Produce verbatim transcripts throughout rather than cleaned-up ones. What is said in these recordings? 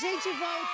gente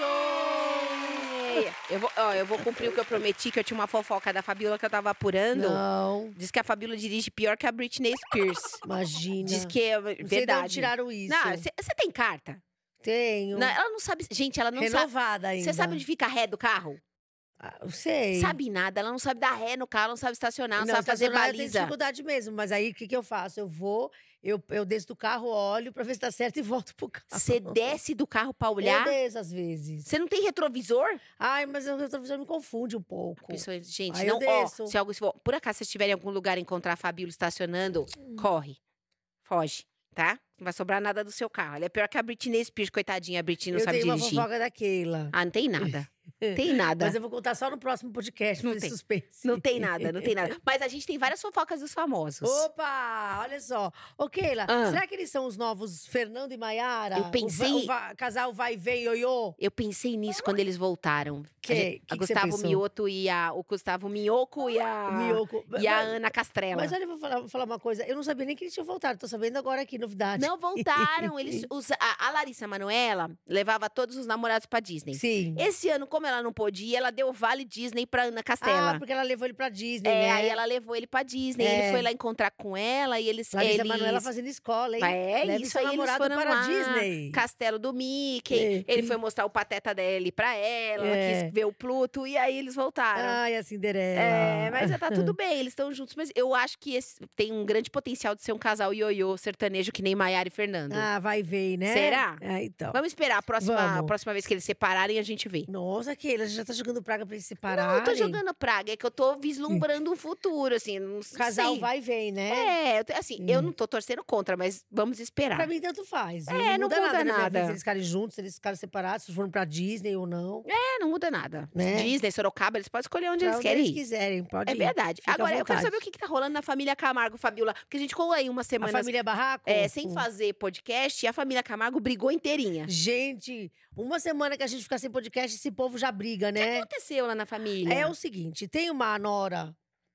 voltou! Eu vou, ó, eu vou cumprir o que eu prometi, que eu tinha uma fofoca da Fabiola que eu tava apurando. Não. Diz que a Fabiola dirige pior que a Britney Spears. Imagina. Diz que é Não sei de verdade. onde tiraram isso. Não, você tem carta? Tenho. Não, ela não sabe. Gente, ela não Renovada sabe. ainda. Você sabe onde fica a ré do carro? Ah, eu sei. Sabe nada, ela não sabe dar ré no carro, ela não sabe estacionar, não, Não, sabe fazer estacionar eu tenho baliza. dificuldade mesmo, mas aí o que, que eu faço? Eu vou, eu, eu desço do carro, olho pra ver se tá certo e volto pro carro. Você desce do carro pra Eu olhar? desço às vezes. Você não tem retrovisor? Ai, mas o retrovisor me confunde um pouco. Pessoa, gente, Aí não, eu desço. ó, se algo, se for- por acaso vocês estiverem em algum lugar e encontrar a Fabiola estacionando, corre, foge, tá? Não vai sobrar nada do seu carro. Ela é pior que a Britney Spears, coitadinha, a Britney não eu sabe tenho dirigir. uma fofoca da Keila. Ah, não tem nada. Tem nada. Mas eu vou contar só no próximo podcast, Não fazer tem. suspense. Não tem nada, não tem nada. Mas a gente tem várias fofocas dos famosos. Opa, olha só. Ô, Keila, Ah. será que eles são os novos Fernando e Maiara? Eu pensei- O, va- o va- casal vai e vem, ioiô? Eu pensei nisso quando eles voltaram. Que- a, gente- que a que você Gustavo pensou? Mioto e a. O Gustavo Minhoco e a. O Mioco. E a Mas- Ana Castrela. Mas olha, eu vou falar, vou falar uma coisa. Eu não sabia nem que eles tinham voltado. Tô sabendo agora aqui, novidade. Não voltaram. Eles, os- a, a Larissa Manoela levava todos os namorados pra Disney. Sim. Esse ano, como ela não podia, ela deu o Vale Disney pra Ana Castela. Ah, porque ela levou ele pra Disney, é, né? aí ela levou ele pra Disney. É. Ele foi lá encontrar com ela e eles. Larissa eles... Manoela fazendo escola, hein? É, Leve isso seu aí, eles namorado foram para lá, Disney. Castelo do Mickey. É. Ele foi mostrar o pateta dele pra ela, ela É. quis ver o Pluto, e aí eles voltaram. Ai, a Cinderela. É, mas já tá tudo bem, eles estão juntos. Mas eu acho que esse tem um grande potencial de ser um casal ioiô sertanejo que nem Maiara e Fernando. Ah, vai ver, né? Será? É, então. Vamos esperar a próxima, Vamos. a próxima vez que eles separarem, a gente vê. Nossa, Keila, já tá jogando praga pra eles Não, separarem. eu tô jogando praga, é que eu tô vislumbrando um futuro, assim, não O casal sei. vai e vem, né? É, eu tô- assim, eu não tô torcendo contra, mas vamos esperar. Pra mim, tanto faz. viu? É, não muda nada. na minha nada. vida, se eles ficarem juntos, se eles ficarem separados, se foram pra Disney ou não. É, não muda nada. Né? Disney, Sorocaba, eles podem escolher onde Pra eles onde querem eles ir. quiserem, pode É ir. verdade. Fica à Agora, eu quero vontade. saber o que, que tá rolando na família Camargo, Fabiola. Porque a gente ficou aí uma A semana família Barraco? é, sem Hum. fazer podcast e a família Camargo brigou inteirinha. Gente, uma semana que a gente ficar sem podcast, esse povo já briga, O que né? aconteceu lá na família? É o seguinte, tem uma nora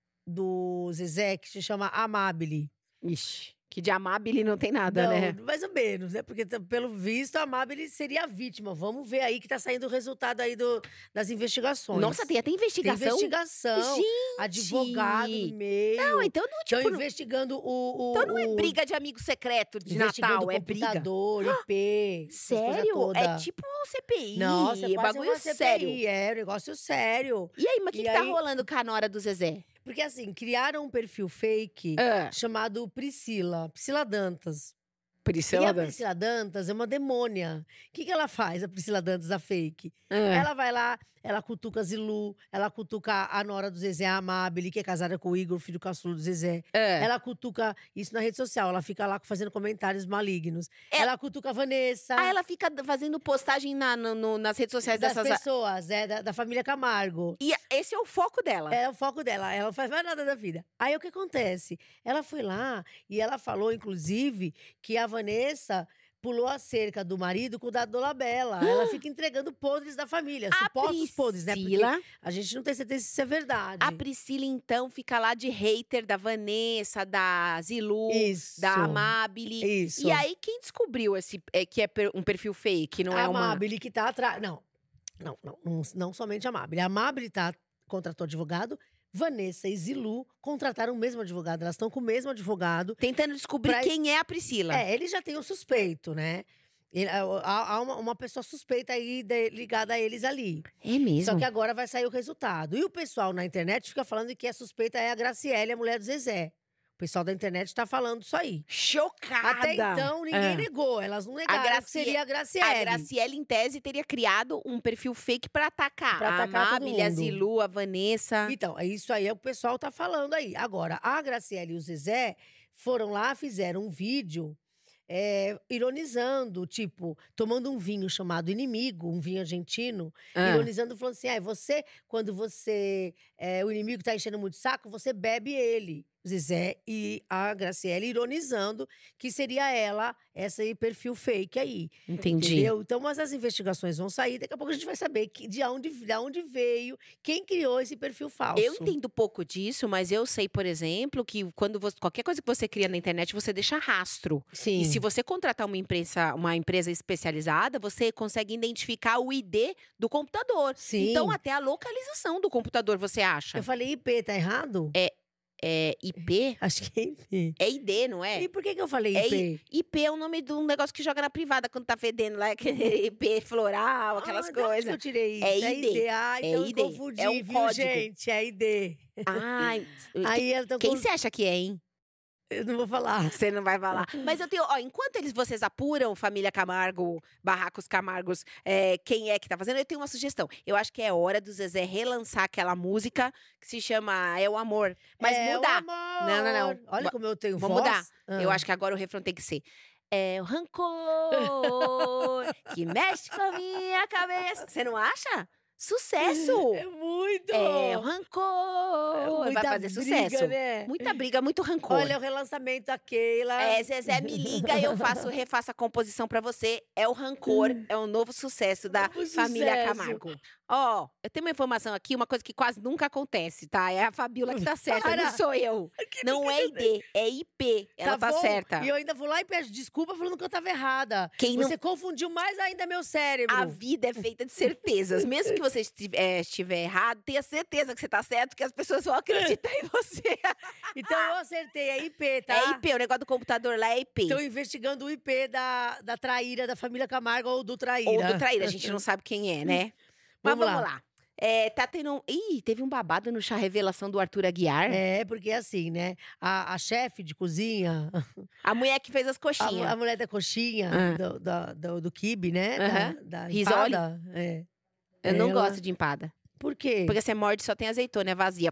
do Zezé que se chama Amabile. Ixi, que de Amabile não tem nada, Não, né? mais ou menos, né? Porque, t- pelo visto, a Amabile seria a vítima. Vamos ver aí que tá saindo o resultado aí do, das investigações. Nossa, tem até Tem investigação? investigação. Gente! Advogado no meio. Não, então não, Estão tipo, não, investigando o, o. então não é o- briga de amigo secreto de investigando Natal, é briga. computador, I P. essas coisas Sério? todas. É tipo um C P I, Nossa, é quase bagulho uma C P I, sério. é, um negócio sério. E aí, mas o que, E que tá aí- rolando com a nora do Zezé? Porque assim, criaram um perfil fake Ah, chamado Priscila, Priscila Dantas. E Priscila a Dantas. Priscila Dantas é uma demônia. O que, que ela faz, a Priscila Dantas, a fake? Ah. Ela vai lá, ela cutuca a Zilu, ela cutuca a nora do Zezé, a Amabile, que é casada com o Igor, filho caçulo do Zezé. Ah. Ela cutuca isso na rede social, ela fica lá fazendo comentários malignos. É- Ela cutuca a Vanessa. Ah, ela fica fazendo postagem na- no- no- nas redes sociais das dessas. pessoas, é, da, da família Camargo. E esse é o foco dela. É o foco dela, ela não faz mais nada da vida. Aí o que acontece? Ela foi lá e ela falou, inclusive, que a Vanessa pulou a cerca do marido com o dado Dolabella. Ela fica entregando podres da família, A supostos podres, né? Porque Priscila, a gente não tem certeza se isso é verdade. a Priscila, então, fica lá de hater da Vanessa, da Zilu, Isso. da Amabile. Isso. E aí, quem descobriu esse, é, que é per- um perfil fake, não a é uma… Amabile que tá atrás. Não, não, não, não, não somente a Amabile. A Amabile tá, contratou advogado. Vanessa e Zilu contrataram o mesmo advogado. Elas estão com o mesmo advogado. Tentando descobrir Pra- quem é a Priscila. É, ele já tem um suspeito, né? Ele- há há uma, uma pessoa suspeita aí de- ligada a eles ali. É mesmo? Só que agora vai sair o resultado. E o pessoal na internet fica falando que a suspeita é a Graciele, a mulher do Zezé. O pessoal da internet tá falando isso aí. Chocada! Até então, ninguém Ah. negou. Elas não negaram Gracie- que seria a Graciele. A Graciele, em tese, teria criado um perfil fake pra atacar. Pra atacar a todo Amabile, a mundo. Zilu, a Vanessa. Então, é isso aí é o que o pessoal tá falando aí. Agora, a Graciele e o Zezé foram lá, fizeram um vídeo é, ironizando, tipo, tomando um vinho chamado Inimigo, um vinho argentino, Ah. ironizando, falando assim, ah, você, quando você, é, o inimigo tá enchendo muito o saco, você bebe ele. Zezé e a Graciele ironizando que seria ela, esse perfil fake aí. Entendi. Entendeu? Então, mas as investigações vão sair, daqui a pouco a gente vai saber que, de, onde, de onde veio, quem criou esse perfil falso. Eu entendo pouco disso, mas eu sei, por exemplo, que quando você, qualquer coisa que você cria na internet, você deixa rastro. Sim. E se você contratar uma empresa, uma empresa especializada, você consegue identificar o I D do computador. Sim. Então, até a localização do computador, você acha? Eu falei I P, tá errado? É, é I P? Acho que é I P. É I D, não é? E por que, que eu falei É I P? I P é o nome de um negócio que joga na privada quando tá fedendo lá, aquele I P floral, aquelas ah, da onde coisas. que eu tirei isso? É É I D. I D. Ah, É então I D. eu confundi, É um viu, código. gente? É I D. Ai, Aí ela tá quem com- você acha que é, hein? Eu não vou falar. Você não vai falar. Mas eu tenho, ó, enquanto eles vocês apuram Família Camargo, Barracos Camargos, é, quem é que tá fazendo, eu tenho uma sugestão. Eu acho que é hora do Zezé relançar aquela música que se chama É o Amor. Mas É o mudar. amor. Não, não, não. Olha Va- como eu tenho Vamos voz. mudar. Ah. Eu acho que agora o refrão tem que ser. É o rancor que mexe com a minha cabeça. Você não acha? Sucesso! É muito. É o rancor. Vai Muita fazer briga, sucesso. né? Muita briga, muito rancor. Olha o relançamento da Keila. É, Zezé, me liga e eu faço, refaço a composição pra você. É o Rancor, é um novo sucesso da Novo família sucesso. Camargo. Ó, eu tenho uma informação aqui, uma coisa que quase nunca acontece, tá? É a Fabiola que tá certa, Para. não sou eu. Não é I D, é I P. Ela tá, bom? certa. E eu ainda vou lá e peço desculpa falando que eu tava errada. Quem não- Você confundiu mais ainda meu cérebro. A vida é feita de certezas. Mesmo que você esti- é, estiver errado, tenha certeza que você tá certo, que as pessoas vão acreditar em você. Então eu acertei, é I P, tá? É I P, o negócio do computador lá é I P. Estão investigando o I P da, da traíra, da família Camargo ou do traíra. Ou do traíra, a gente não sabe quem é, né? Mas Vamos vamos lá. lá. É, tá tendo. um- Ih, teve um babado no chá revelação do Arthur Aguiar. É, porque assim, né? A, a chefe de cozinha, A mulher que fez as a, coxinhas. a mulher da coxinha, Ah. do, da- do, do quibe, né? Aham. Da, da Risole. empada. É. Eu não ela- gosto de empada. Por quê? Porque você morde só tem azeitona, é vazia.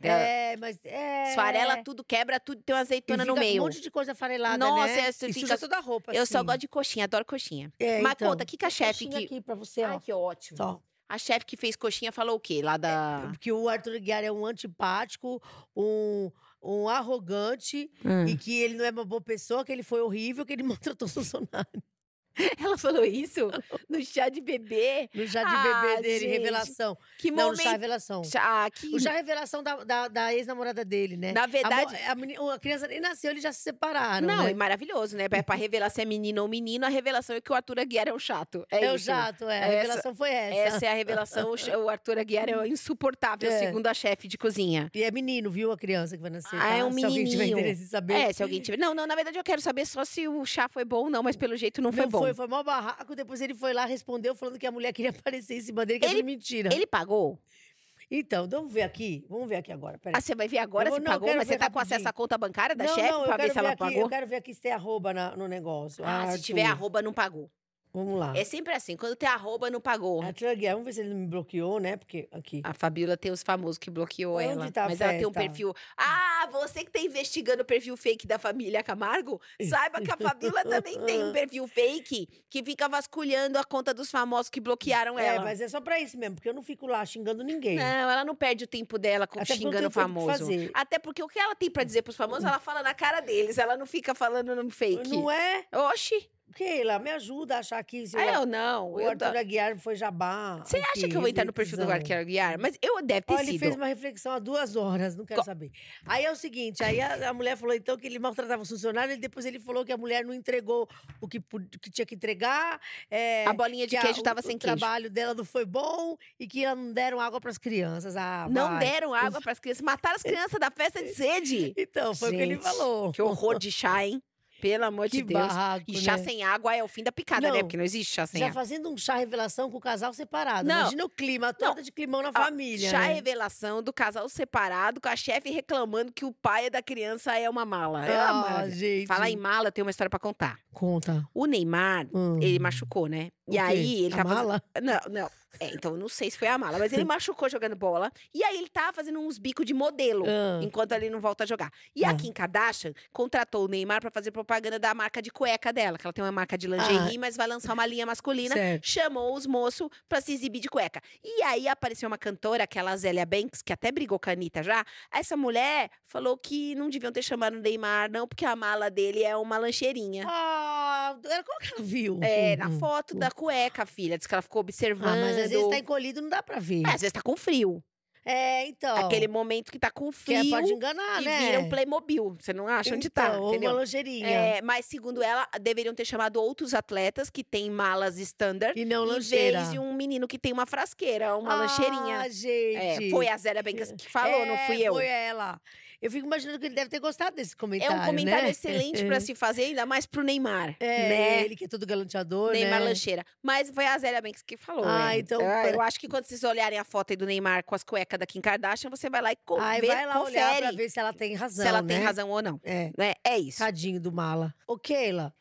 É, mas é... Esfarela tudo, quebra tudo, tem uma E azeitona fica no meio. Um monte de coisa farelada, Nossa, né? é, você E fica- suja toda a roupa, Eu só assim. gosto de coxinha, adoro coxinha. É, Mas então, conta, o que, que a chefe coxinha que. aqui pra você, ó. Ai, que ótimo. Só. A chefe que fez coxinha falou o quê? Lá da. Porque o Arthur Aguiar é um antipático, um, um arrogante, Hum. e que ele não é uma boa pessoa, que ele foi horrível, que ele maltratou o funcionário. Ela falou isso no chá de bebê. No chá de Ah, bebê dele, gente. revelação. Que Não, no momento. chá revelação. Chá, que... O chá revelação da, da, da ex-namorada dele, né? Na A mo- verdade. A, meni- a criança nem nasceu, eles já se separaram, Não, né? é maravilhoso, né? Pra pra revelar se é menino ou menino, a revelação é que o Arthur Aguiar é um chato. É, É o isso. chato, é. A Essa- revelação foi essa. Essa é a revelação. o ch- O Arthur Aguiar é insuportável, É. segundo a chefe de cozinha. E é menino, viu? A criança que vai nascer, Ah, é tá? um Se alguém tiver menininho. interesse em saber. É, se alguém tiver. Não, não, na verdade eu quero saber só se o chá foi bom ou não, mas pelo jeito não foi Não bom. foi, foi mó barraco. Depois ele foi lá, respondeu, falando que a mulher queria aparecer em cima dele, que é Ele- tudo mentira. Ele pagou? Então, vamos ver aqui. Vamos ver aqui agora. Peraí. Ah, você vai ver agora Eu vou- se não, eu pagou, quero mas você ver tá com acesso rapidinho. à conta bancária da não, chefe não, eu pra ver quero se ela aqui, pagou? Eu quero ver aqui se tem arroba na- no negócio. Ah, se Arthur. tiver arroba, não pagou. Vamos lá. É sempre assim, quando tem arroba, não pagou. Arthur Aguiar, vamos ver se ele não me bloqueou, né? Porque aqui. A Fabiola tem os famosos que bloqueou Onde ela. tá a mas ela tem um festa? perfil. Ah, você que tá investigando o perfil fake da família Camargo, saiba que a Fabiola também tem um perfil fake que fica vasculhando a conta dos famosos que bloquearam É, ela. mas é só pra isso mesmo, porque eu não fico lá xingando ninguém. Não, ela não perde o tempo dela com- Até porque xingando não o tem muito o que famoso. fazer. Até porque o que ela tem pra dizer pros famosos, ela fala na cara deles. Ela não fica falando no fake. Não é? Oxi. Keila, me ajuda a achar que se Ah, o, eu não. o Eu Arthur tô- Aguiar foi jabá. Você acha aqui, que eu vou entrar no perfil do reflexão. Arthur Aguiar? Mas eu deve ter Olha, ele sido. fez uma reflexão há duas horas, não quero Co- saber. Aí é o seguinte, aí a, a mulher falou então que ele maltratava o funcionário, e depois ele falou que a mulher não entregou o que, pu- que tinha que entregar. é, A bolinha de que a- queijo o- tava sem o queijo. trabalho dela não foi bom e que não deram água para as crianças. Ah, Não vai. deram água pras crianças. Mataram as crianças da festa de sede. Então, foi o que ele Gente, falou. Que horror de chá, hein? Pelo amor de Que Deus. barraco, E chá né? sem água é o fim da picada, né? Não, Porque não existe chá sem Já água. fazendo um chá revelação com o casal separado. Não. Imagina o clima, a torta de climão na Ó, família. Chá né? revelação do casal separado, com a chefe reclamando que o pai da criança é uma mala. É uma Ah, maravilha. gente. Falar em mala, eu tenho uma história pra contar. Conta. O Neymar, Hum. ele machucou, né? E aí, ele a tava fazendo- mala? Não, não. É, então não sei se foi a mala, mas ele machucou jogando bola. E aí ele tava fazendo uns bicos de modelo, Ah. enquanto ele não volta a jogar. E a Ah. Kim Kardashian contratou o Neymar pra fazer propaganda da marca de cueca dela, que ela tem uma marca de lingerie, mas vai lançar uma linha masculina. Certo. Chamou os moços pra se exibir de cueca. E aí apareceu uma cantora, aquela Zélia Banks, que até brigou com a Anitta já. Essa mulher falou que não deviam ter chamado o Neymar, não, porque a mala dele é uma lancheirinha. Ah, ela- como que ela viu? É, Hum, na hum, foto hum. da cueca, filha. Diz que ela ficou observando. Ah, mas às vezes tá encolhido, não dá pra ver. É, às vezes tá com frio. É, então. Aquele momento que tá com que é, frio pode enganar, e né? vira um Playmobil. Você não acha onde tá, Então, ou entendeu? uma lingerie. É, mas, segundo ela, deveriam ter chamado outros atletas que têm malas standard E não em lancheira. vez de um menino que tem uma frasqueira, uma lancheirinha. Ah, gente. É, foi a Zélia Banks que falou, não É, fui eu. foi ela. Eu fico imaginando que ele deve ter gostado desse É comentário, um comentário né? excelente pra se fazer, ainda mais pro Neymar. É, né? ele que é todo galanteador, Neymar né? lancheira. Mas foi a Zélia Banks que falou. Ah, é. então, Ah, pera- eu acho que quando vocês olharem a foto aí do Neymar com as cuecas da Kim Kardashian, você vai lá e co Aí vê, vai lá confere olhar pra ver se ela tem razão, se ela né? tem razão ou não. É, Né? É isso. tadinho do mala. Ô, Keila,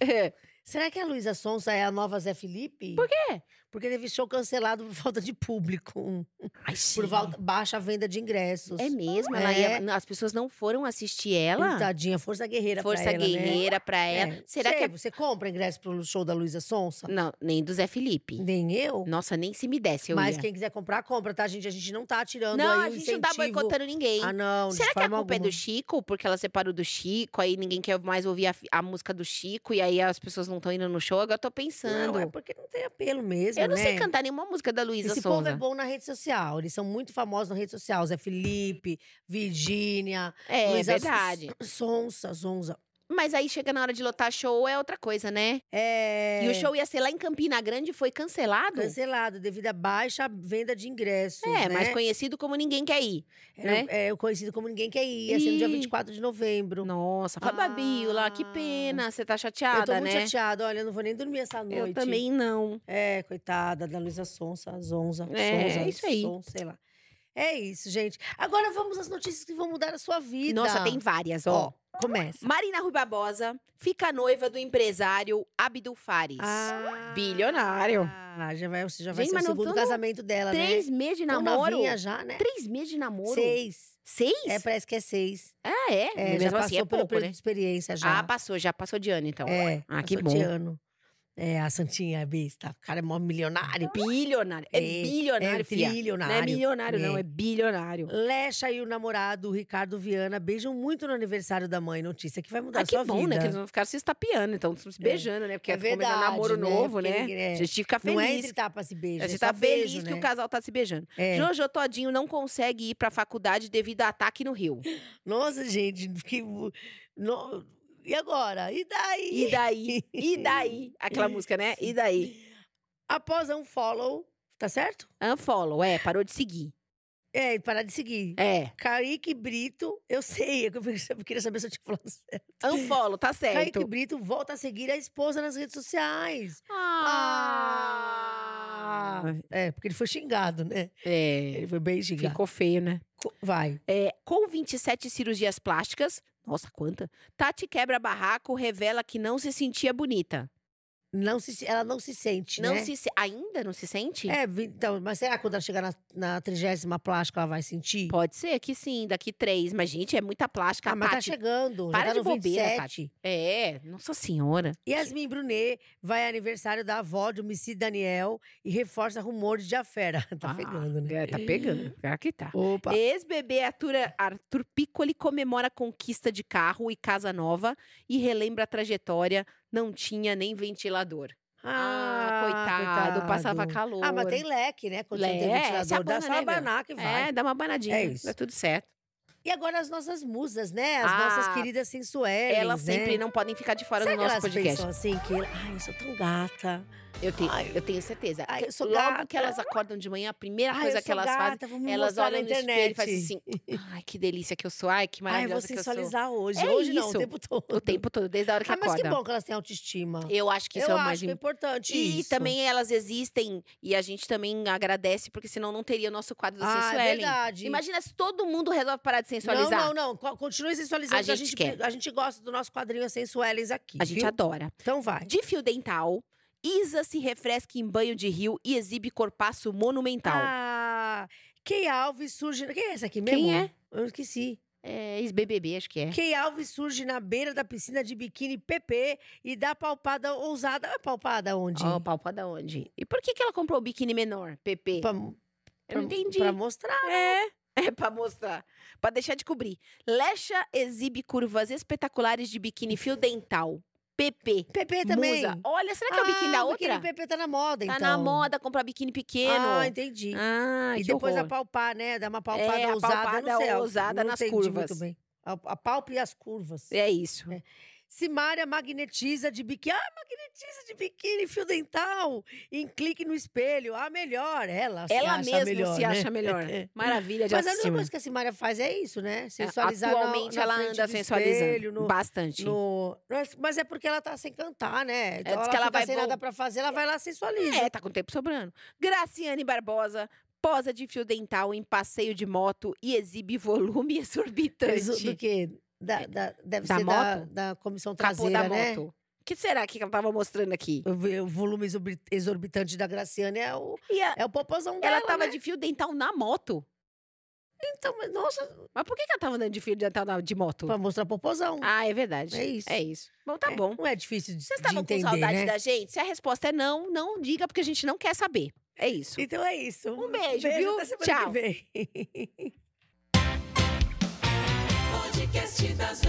será que a Luísa Sonza é a nova Zé Felipe? Por quê? Porque teve show cancelado por falta de público. Ai, Por sim. val- baixa venda de ingressos. É mesmo? Ela É. ia- as pessoas não foram assistir ela? Tadinha, força guerreira Força pra ela, né? guerreira pra ela. É. Será Você, que é... Você compra ingresso pro show da Luísa Sonza? Não, nem do Zé Felipe. Nem eu. Nossa, nem se me desse eu Mas ia. quem quiser comprar, compra, tá, gente? A gente não tá tirando Não, aí a o gente não tá incentivo. boicotando ninguém. Ah, não, de Será que a forma culpa é alguma. do Chico? Porque ela separou do Chico, aí ninguém quer mais ouvir a, fi- a música do Chico, e aí as pessoas não estão indo no show. Agora eu tô pensando. Não, é porque não tem apelo mesmo, eu não né? sei cantar nenhuma música da Luísa Esse povo Sonza. é bom na rede social. Eles são muito famosos na rede social. Zé Felipe, Virgínia, É, Luísa verdade. Sonza, Zonza. Mas aí chega na hora de lotar show, é outra coisa, né? É... E o show ia ser lá em Campina Grande e foi cancelado? Cancelado devido à baixa venda de ingressos, É, né? mas conhecido como Ninguém Quer Ir, Era- né? É, o conhecido como Ninguém Quer Ir. Ia ser no dia Ih. vinte e quatro de novembro. Nossa, foi babio lá, que Ah. pena. Você tá Eu chateada, tô muito né? chateada. Olha, eu não vou nem dormir essa noite. Eu também não. É, coitada da Luísa Sonza, Zonza, É, Sonza, é isso aí. Son, sei lá. É isso, gente. Agora vamos às notícias que vão mudar a sua vida. Nossa, tem várias, ó. Ó, começa. Marina Rui Barbosa fica noiva do empresário Abdul Fares. Ah, Bilionário. Ah, já vai, já vai Gente, ser o mas não segundo tão- casamento dela, Três né? meses de Tão namoro. novinha já, né? Três meses de namoro. Seis. Seis? É, parece que é seis. Ah, é? É, Mesmo já assim passou é pelo pouco, período né? de experiência já. Ah, passou, já passou de ano, então. É, Ah, que passou de bom. ano. É, a Santinha é besta. O cara é mó milionário. Bilionário. É, É, bilionário, é filha. trilionário. Não é milionário, não. É. É bilionário. Lecha e o namorado, o Ricardo Viana, beijam muito no aniversário da mãe. Notícia que vai mudar Ah, a que sua bom, vida. né? Que eles vão ficar se estapeando, então se beijando, né? Porque É é começar verdade, namoro né? novo, Porque né? ninguém- é. A gente fica feliz. Não é entre tapas e beijos, A é gente só tá feliz beijo, que né? o casal tá se beijando. É. Jojo Todinho não consegue ir pra faculdade devido a ataque no Rio. Nossa, gente, que... no- E agora? E daí? E daí? E daí? Aquela música, né? E daí? Após um follow, tá certo? Unfollow, é, parou de seguir. É, parar de seguir. É. Kaique Brito, eu sei, eu queria saber se eu tinha falado certo. Unfollow, tá certo. Kaique Brito volta a seguir a esposa nas redes sociais. Ah. Ah! É, porque ele foi xingado, né? É. Ele foi bem xingado. Ficou feio, né? Co- Vai. É, com vinte e sete cirurgias plásticas, nossa, quanta? Tati quebra barraco, revela que não se sentia bonita. Não se, ela não se sente, Não né? se se- ainda não se sente? É, vi- então, mas será que quando ela chegar na, na trigésima plástica ela vai sentir? Pode ser que sim, daqui três. Mas, gente, é muita plástica. Ah, mas tá Tati. chegando. para já tá de no bobeira, vinte e sete. É, nossa senhora. Yasmin Brunet vai ao aniversário da avó de Missy Daniel e reforça rumores de afera. Tá Ah, pegando, né? é, tá pegando. Pior que tá. Opa. Ex-bebê Arthur, Arthur Piccoli comemora a conquista de carro e casa nova e relembra a trajetória. Não tinha nem ventilador. Ah, coitado, passava calor. Ah, mas tem leque, né? Quando você não tem Le- ventilador, se dá abana, só né, abanar que meu? vai. É, dá uma banadinha. É isso. Dá tudo certo. E agora as nossas musas, né? As Ah, nossas queridas sensuelas, Elas sempre né? não podem ficar de fora Será do que nosso elas podcast. pensam assim, que... Ai, eu sou tão gata. Eu tenho, Ai, eu tenho certeza. ai, Que eu sou Logo gata. que elas acordam de manhã, a primeira Ai, coisa eu que sou elas gata, fazem, vou me elas mostrar olham na no espelho e internet. fazem assim: ai, que delícia que eu sou, ai, que Ai, maravilhosa vou que eu sou. sensualizar hoje. É hoje não, isso. o tempo todo. O tempo todo, desde a hora que Ah, mas acorda. que bom que elas têm autoestima. Eu acho que isso eu é o acho mais que é importante E isso. também elas existem e a gente também agradece, porque senão não teria o nosso quadro da Ah, é Sensuellen. verdade. Imagina se todo mundo resolve parar de sensualizar. Não, não, não. Co- Continue sensualizando. A que A gente gente, quer. a gente gosta do nosso quadrinho Sensuelens aqui, A gente viu? adora. Então vai. De fio dental Isa se refresca em banho de rio e exibe corpaço monumental. Ah, Key Alves surge. Quem é essa aqui mesmo? Quem é? Eu esqueci. É, ex-B B B, acho que é. Key Alves surge na beira da piscina de biquíni P P e dá palpada ousada. É palpada onde? Ó, palpada onde? E por que, que ela comprou o biquíni menor, P P? Pra, Eu pra- não entendi. Pra mostrar. É, é pra mostrar. Pra deixar de cobrir. Lecha exibe curvas espetaculares de biquíni fio dental. P P. P P também. Musa. Olha, será que é o biquíni da Ah, outra? biquíni P P tá na moda, Tá então. na moda comprar biquíni pequeno. Ah, entendi. Ah, e que depois horror. apalpar, né? Dar uma palpada É, a ousada palpada no céu. ousada não nas entendi curvas. muito bem. A, a palpa e as curvas. É isso. É. Simária magnetiza de biquíni. Ah, magnetiza de biquíni, fio dental. Em clique no espelho. Ah, melhor. Ela se Ela acha mesma melhor, se né? acha melhor. Maravilha de Mas a única autoestima. coisa que a Simária faz é isso, né? Sensualizar na- Atualmente na ela frente anda do sensualizando espelho, no- bastante. no- Mas é porque ela tá sem cantar, né? Então diz ela que ela fica vai sem vol- nada pra fazer, ela vai lá e sensualiza. É, tá com tempo sobrando. Graciane Barbosa posa de fio dental em passeio de moto e exibe volume exorbitante. Isso do quê? Da, da- deve Da ser da, moto? da comissão Capô traseira, da né? moto. O que será que ela tava mostrando aqui? O, vi- o volume exorbi- exorbitante da Graciane é o, E a- é o popozão dela, ela tava né? de fio dental na moto. Então, mas nossa, Mas por que, que ela tava andando de fio dental na- de moto? pra mostrar popozão. Ah, é verdade. É isso. É isso. Bom, tá É, bom. Não é difícil de, Vocês de estavam com entender, saudade né? da gente? Se a resposta é não, não diga, porque a gente não quer saber. É isso. Então é isso. Um beijo, viu? Até semana Tchau. que vem. Podcast das